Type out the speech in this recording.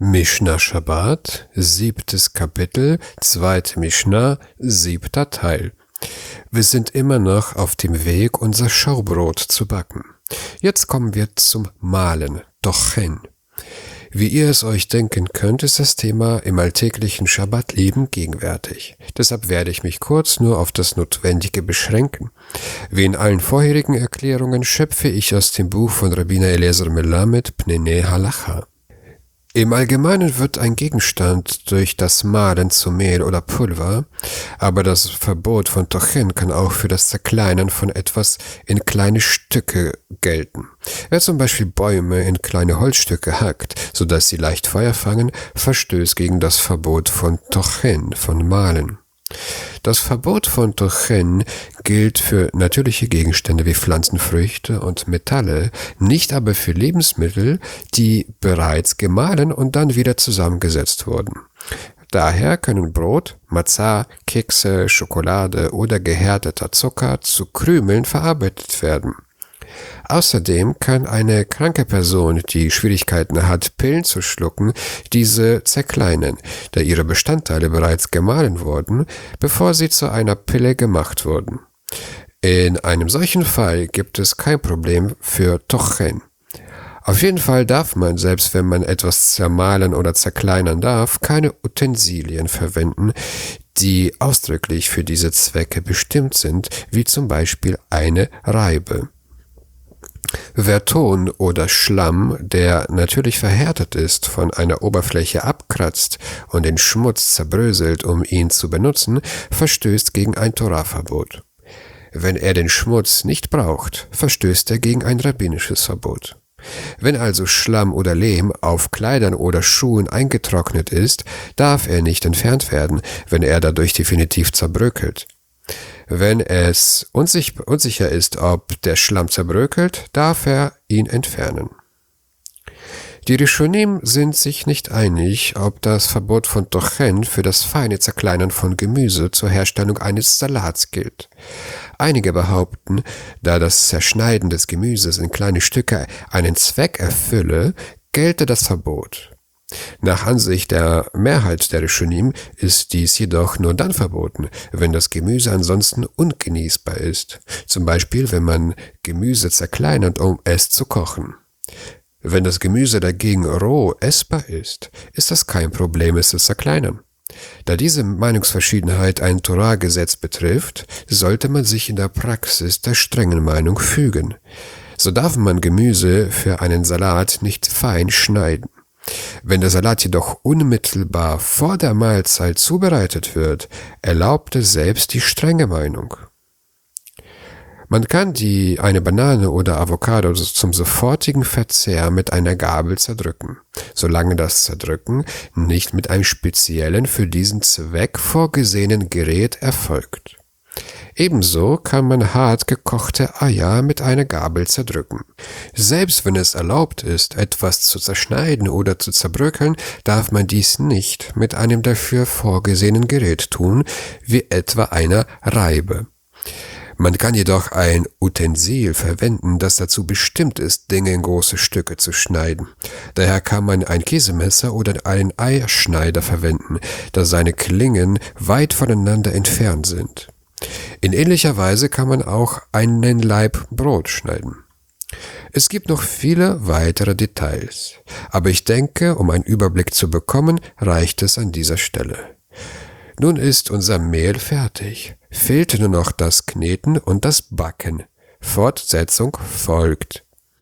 Mishnah Shabbat, 7. Kapitel, 2. Mishnah, 7. Teil. Wir sind immer noch auf dem Weg, unser Schaubrot zu backen. Jetzt kommen wir zum Mahlen, Tochen. Wie ihr es euch denken könnt, ist das Thema im alltäglichen Schabbatleben gegenwärtig. Deshalb werde ich mich kurz nur auf das Notwendige beschränken. Wie in allen vorherigen Erklärungen schöpfe ich aus dem Buch von Rabbiner Eliezer Melamed Pneinei Halacha. Im Allgemeinen wird ein Gegenstand durch das Mahlen zu Mehl oder Pulver, aber das Verbot von Tochen kann auch für das Zerkleinern von etwas in kleine Stücke gelten. Wer zum Beispiel Bäume in kleine Holzstücke hackt, sodass sie leicht Feuer fangen, verstößt gegen das Verbot von Tochen, von Mahlen. Das Verbot von Tochen gilt für natürliche Gegenstände wie Pflanzenfrüchte und Metalle, nicht aber für Lebensmittel, die bereits gemahlen und dann wieder zusammengesetzt wurden. Daher können Brot, Matzah, Kekse, Schokolade oder gehärteter Zucker zu Krümeln verarbeitet werden. Außerdem kann eine kranke Person, die Schwierigkeiten hat, Pillen zu schlucken, diese zerkleinern, da ihre Bestandteile bereits gemahlen wurden, bevor sie zu einer Pille gemacht wurden. In einem solchen Fall gibt es kein Problem für Tochen. Auf jeden Fall darf man, selbst wenn man etwas zermahlen oder zerkleinern darf, keine Utensilien verwenden, die ausdrücklich für diese Zwecke bestimmt sind, wie zum Beispiel eine Reibe. Wer Ton oder Schlamm, der natürlich verhärtet ist, von einer Oberfläche abkratzt und den Schmutz zerbröselt, um ihn zu benutzen, verstößt gegen ein Torah-Verbot. Wenn er den Schmutz nicht braucht, verstößt er gegen ein rabbinisches Verbot. Wenn also Schlamm oder Lehm auf Kleidern oder Schuhen eingetrocknet ist, darf er nicht entfernt werden, wenn er dadurch definitiv zerbröckelt. Wenn es unsicher ist, ob der Schlamm zerbröckelt, darf er ihn entfernen. Die Rishonim sind sich nicht einig, ob das Verbot von Tochen für das feine Zerkleinern von Gemüse zur Herstellung eines Salats gilt. Einige behaupten, da das Zerschneiden des Gemüses in kleine Stücke einen Zweck erfülle, gelte das Verbot. Nach Ansicht der Mehrheit der Rishonim ist dies jedoch nur dann verboten, wenn das Gemüse ansonsten ungenießbar ist, zum Beispiel wenn man Gemüse zerkleinert, um es zu kochen. Wenn das Gemüse dagegen roh essbar ist, ist das kein Problem, es zu zerkleinern. Da diese Meinungsverschiedenheit ein Torah-Gesetz betrifft, sollte man sich in der Praxis der strengen Meinung fügen. So darf man Gemüse für einen Salat nicht fein schneiden. Wenn der Salat jedoch unmittelbar vor der Mahlzeit zubereitet wird, erlaubt es selbst die strenge Meinung. Man kann eine Banane oder Avocado zum sofortigen Verzehr mit einer Gabel zerdrücken, solange das Zerdrücken nicht mit einem speziellen für diesen Zweck vorgesehenen Gerät erfolgt. Ebenso kann man hart gekochte Eier mit einer Gabel zerdrücken. Selbst wenn es erlaubt ist, etwas zu zerschneiden oder zu zerbröckeln, darf man dies nicht mit einem dafür vorgesehenen Gerät tun, wie etwa einer Reibe. Man kann jedoch ein Utensil verwenden, das dazu bestimmt ist, Dinge in große Stücke zu schneiden. Daher kann man ein Käsemesser oder einen Eierschneider verwenden, da seine Klingen weit voneinander entfernt sind. In ähnlicher Weise kann man auch einen Laib Brot schneiden. Es gibt noch viele weitere Details, aber ich denke, um einen Überblick zu bekommen, reicht es an dieser Stelle. Nun ist unser Mehl fertig, fehlt nur noch das Kneten und das Backen. Fortsetzung folgt.